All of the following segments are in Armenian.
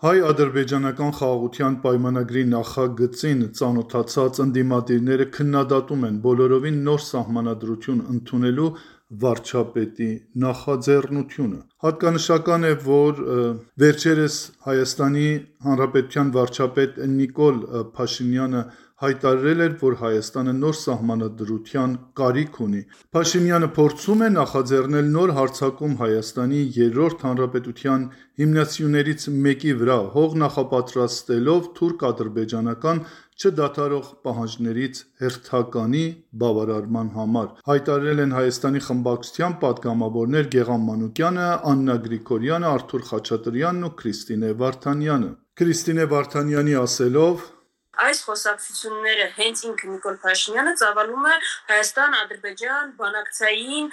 Հայ-ադրբեջանական խաղաղության պայմանագրի նախագծին ծանոթացած ընդդիմադիրները քննադատում են բոլորովին նոր սահմանադրություն ընդունելու վարչապետի նախաձեռնությունը։ Հատկանշական է, որ վերջերս Հայաստանի Հանրապետության վարչապետ Նիկոլ Փաշինյանը հայտարարել էր, որ Հայաստանը նոր սահմանադրության կարիք ունի։ Փաշինյանը փորձում է նախաձեռնել նոր հարձակում Հայաստանի երրորդ հանրապետության հիմնասյուներից մեկի վրա, հող նախապատրաստելով թուրք-ադրբեջանական չդադարող պահանջներից հերթականի բավարարման համար, հայտարարել են Հայաստանի խմբակցության պատգամավորներ Գեղամ Մանուկյանը, Աննա Գրիգորյանը, Արթուր Խաչատրյանն ու Քրիստինե Վարդանյանը։ Քրիստինե Վարդանյանի ասելով. Այս խոսակցությունները հենց ինքը Նիկոլ Փաշինյանը ծավալում է Հայաստան-Ադրբեջան բանակցային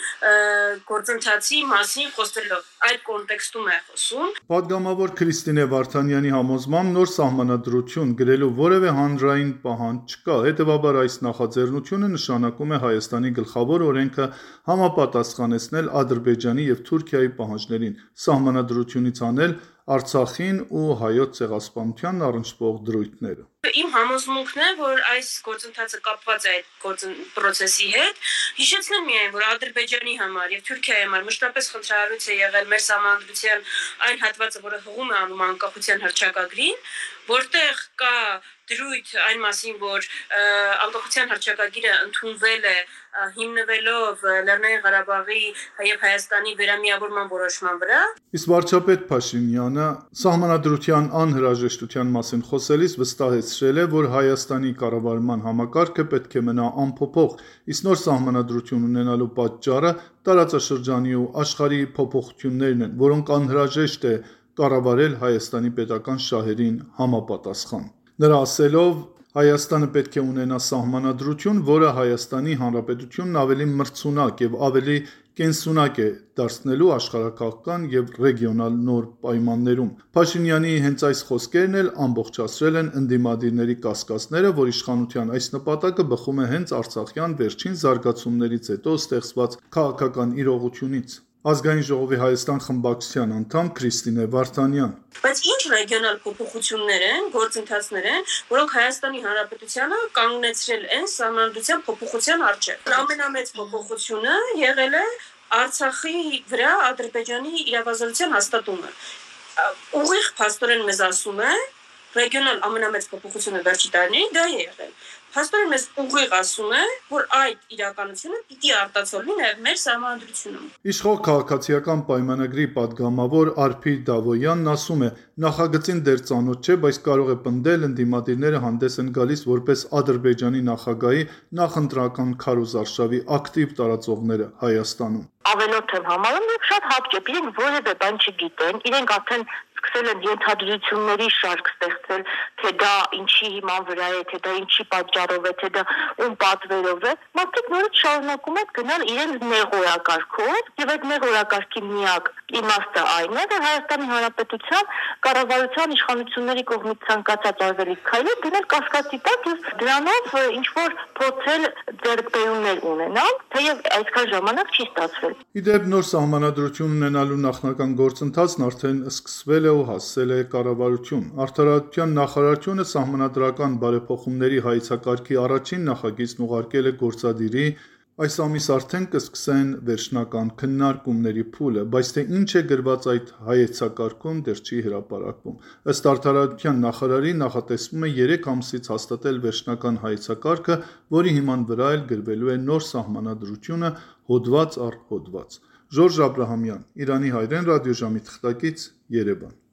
գործընթացի մասին խոսելով։ Այդ կոնտեքստում է խոսում։ Պատգամավոր Քրիստինե Վարդանյանի համոզմամբ նոր սահմանադրություն գրելու որևէ հանրային պահանջ չկա, հետևաբար այս նախաձեռնությունը նշանակում է Հայաստանի գլխավոր օրենքը համապատասխանեցնել Ադրբեջանի և Թուրքիայի պահանջներին, սահմանադրությունից անել Արցախին ու Հայոց ցեղասպանությանն առնչվող դրույթները։ Իմ համոզմունքն է, որ այս գործընթացը կապված է այդ պրոցեսի հետ։ Հիշեցնեմ միայն, որ Ադրբեջանի համար եւ Թուրքիայի համար մշտապես խնդրահարույց է եղել մեր սահմանադրության այն հատվածը, որը հղում է անում անկախության հռչակագրին, որտեղ կա դրույթ այն մասին, որ անկախության հռչակագիրը ընդունվել է հիմնվելով Լեռնային Ղարաբաղի եւ Հայաստանի վերամիավորման որոշման վրա։ Իսկ վարչապետ Փաշինյանը սահմանադրության անհրաժեշտության մասին խոսելիս վստահեցրել է, որ Հայաստանի կառավարման համակարգը պետք է մնա անփոփոխ, իսկ նոր սահմանադրություն ունենալու պատճառը տարածաշրջանի ու աշխարհի փոփոխություններն են, որոնք անհրաժեշտ է կառավարել Հայաստանի պետական շահերին համապատասխան։ Նրա ասելով, Հայաստանը պետք է ունենա սահմանադրություն, որը Հայաստանի Հանրապետությունն ավելի մրցունակ եւ ավելի կենսունակ է դարձնելու աշխարհակաղական եւ ռեգիոնալ նոր պայմաններում։ Փաշինյանի հենց այս խոսքերն էլ ամբողջացրել են ընդդիմադիրների կասկածները, որ իշխանության այս նպատակը բխում է հենց արցախյան վերջին զարգացումներից հետո ստեղծված քաղաքական իրողությունից։ Ազգային ժողովի Հայաստան խմբակցության անդամ Քրիստինե Վարդանյան. Բայց ինչ ռեգիոնալ փոփոխություններ են, գործընթացներ են, որոնք Հայաստանի Հանրապետությանը կանգնեցրել են սահմանադրության փոփոխության առջև։ Ամենամեծ փոփոխությունը եղել է Արցախի վրա Ադրբեջանի իրավազորության հաստատումը։ Ուղիղ փաստորեն մեզ ասում է, ռեգիոնալ ամենամեծ փոփոխությունը վերջի տարիներին դա է եղել։ Փաստորեն մեզ ուղիղ ասում է, որ այդ իրականությունը պիտի արտացոլվի նաև մեր սահմանադրությունում։ Իշխող քաղաքացիական պայմանագրի պատգամավոր Արփիր Դավոյանն ասում է, նախագծին դեռ ծանոթ չէ, բայց կարող է պնդել, ընդդիմադիրները հանդես են գալիս որպես Ադրբեջանի նախագահի նախընտրական քարոզարշավի ակտիվ տարածողները Հայաստանում։ Ավելորդ եմ համարում, որ շատ հապճեպ իրենք որևէ բան չգիտեն, իրենք արդեն սկսել են ենթադրությունների շարք ստեղծել, թե դա ինչի հիման վրա է, թե դա ինչի պատճառով է, թե դա ում պատվերով է։ Մարդիկ նորից շարունակում են գնալ իրենց նեղ օրակարգով, եւ այդ նեղ օրակարգի միակ իմաստը այն է, որ Հայաստանի Հանրապետության կառավարության իշխանությունների կողմից ցանկացած արվելիք քայլը դնել կասկածի տակ եւ դրանով ինչ որ փորձել ձեռքբերումներ ունենալ, թեև այսքան ժամանակ չի ստացվել։ Իդեպ նոր սահմանադրություն ունենալու նախնական գործընթացն արդեն սկսվել է ու հասել է կառավարություն։ Արդարադատության նախարարությունը սահմանադրական բարեփոխումների հայեցակարգի առաջին նախագիծն ուղարկել է գործադիրի, այս ամիս արդեն կսկսեն վերջնական քննարկումների փուլը, բայց թե ինչ է գրված այդ հայեցակարգում դեռ չի հրապարակվում։ Ըստ արդարադատության նախարարի նախատեսվում է 3 ամսից հաստատել վերջնական հայեցակարգը, որի հիման վրա էլ գրվելու է նոր սահմանադրությունը հոդված առ հոդված։ Ժորժ Աբրահամյան, Իրանի հայրեն ռադիոժամի թղթակից, Երևան։